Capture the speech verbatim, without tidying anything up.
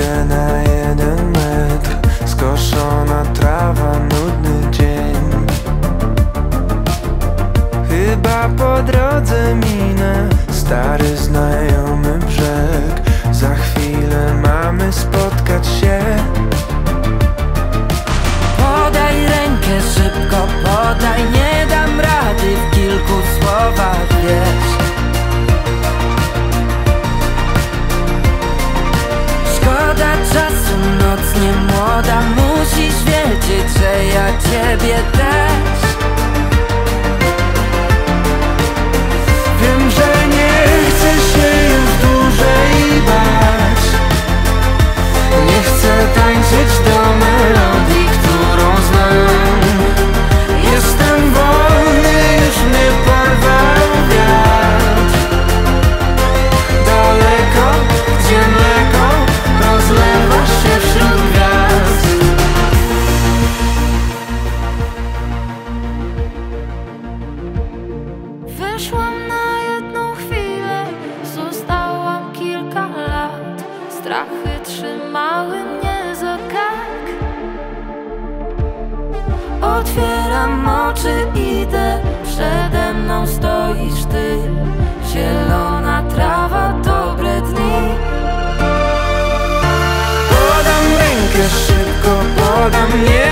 Idę na jeden metr, skoszona trawa, nudny dzień. Chyba po drodze minę stary znajomy brzeg. Za chwilę mamy spotkać się. Podaj rękę szybko, podaj, nie dam rady w kilku słowach, wiesz. Szkoda czasu, noc nie młoda, musisz wiedzieć, że ja ciebie też. Wiem, że nie chcę się już dłużej bać. Nie chcę tańczyć do melodii, którą znam. Jestem wolny, już mnie porwał wiatr. Daleko, gdzie mleko rozlewa się wśród gwiazd. Wyszłam na jedną chwilę, zostałam kilka lat. Strachy trzymały mnie za kark. Otwieram oczy, idę, przede mną stoisz ty. Zielona trawa, dobre dni. Podam rękę szybko, podam, nie